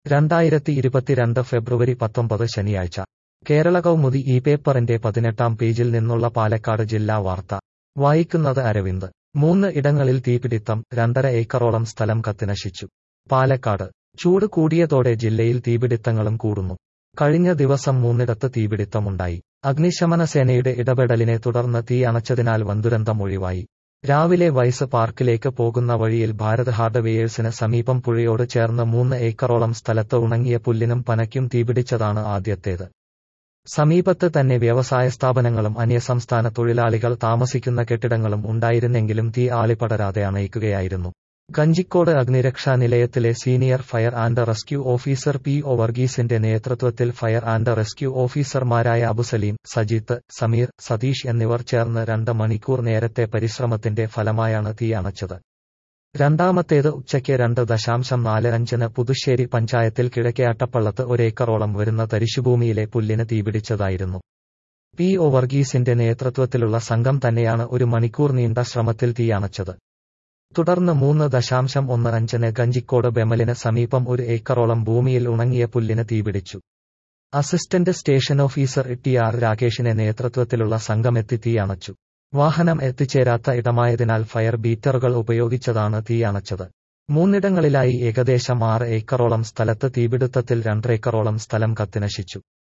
2022 ഫെബ്രുവരി 19 ശനിയാഴ്ച കേരള കൗമുദി ഈ പേപ്പറിന്റെ 18-ാം പേജിൽ നിന്നുള്ള പാലക്കാട് ജില്ലാ വാർത്ത വായിക്കുന്നത് അരവിന്ദ് 3 ഇടങ്ങളിൽ തീപിടിത്തം 2.5 ഏക്കറോളം സ്ഥലം കത്തിനശിച്ചു. പാലക്കാട് ചൂട് കൂടിയതോടെ ജില്ലയിൽ തീപിടിത്തങ്ങളും കൂടുന്നു. കഴിഞ്ഞ ദിവസം 3ഇടത്ത് തീപിടിത്തമുണ്ടായി. അഗ്നിശമന സേനയുടെ ഇടപെടലിനെ തുടർന്ന് തീ അണച്ചതിനാൽ വൻദുരന്തം ഒഴിവായി. രാവിലെ വൈസ് പാർക്കിലേക്ക് പോകുന്ന വഴിയിൽ ഭാരത് ഹാർഡ്വെയേഴ്സിന് സമീപം പുഴയോട് ചേർന്ന് 3 ഏക്കറോളം സ്ഥലത്ത് ഉണങ്ങിയ പുല്ലിനും പനയ്ക്കും തീപിടിച്ചതാണ് ആദ്യത്തേത്. സമീപത്ത് തന്നെ വ്യവസായ സ്ഥാപനങ്ങളും അന്യസംസ്ഥാന തൊഴിലാളികൾ താമസിക്കുന്ന കെട്ടിടങ്ങളും ഉണ്ടായിരുന്നെങ്കിലും തീ ആളിപ്പടരാതെ അണയിക്കുകയായിരുന്നു. കഞ്ചിക്കോട് അഗ്നിരക്ഷാ നിലയത്തിലെ senior fire and rescue officer PO വർഗീസിന്റെ നേതൃത്വത്തിൽ ഫയർ ആൻഡ് റെസ്ക്യൂ ഓഫീസർമാരായ അബുസലീം, സജീത്ത്, സമീർ, സതീഷ് എന്നിവർ ചേർന്ന് 2 മണിക്കൂർ നേരത്തെ പരിശ്രമത്തിന്റെ ഫലമായാണ് തീ അണച്ചത്. രണ്ടാമത്തേത് ഉച്ചയ്ക്ക് 2:45 പുതുശ്ശേരി പഞ്ചായത്തിൽ കിഴക്കേ അട്ടപ്പള്ളത്ത് 1 ഏക്കറോളം വരുന്ന തരിശുഭൂമിയിലെ പുല്ലിന് തീപിടിച്ചതായിരുന്നു. PO വർഗീസിന്റെ നേതൃത്വത്തിലുള്ള സംഘം തന്നെയാണ് 1 മണിക്കൂർ നീണ്ട ശ്രമത്തിൽ തീ അണച്ചത്. തുടർന്ന് 3:15 കഞ്ചിക്കോട് ബെമലിന് സമീപം 1 ഏക്കറോളം ഭൂമിയിൽ ഉണങ്ങിയ പുല്ലിന് തീപിടിച്ചു. അസിസ്റ്റന്റ് സ്റ്റേഷൻ ഓഫീസർ TR രാകേഷിന്റെ നേതൃത്വത്തിലുള്ള സംഘമെത്തി തീ അണച്ചു. വാഹനം എത്തിച്ചേരാത്ത ഇടമായതിനാൽ ഫയർ ബീറ്ററുകൾ ഉപയോഗിച്ചതാണ് തീ അണച്ചത്. 3 ഇടങ്ങളിലായി ഏകദേശം 6 ഏക്കറോളം സ്ഥലത്ത് തീപിടുത്തത്തിൽ 2 ഏക്കറോളം സ്ഥലം കത്തിനശിച്ചു.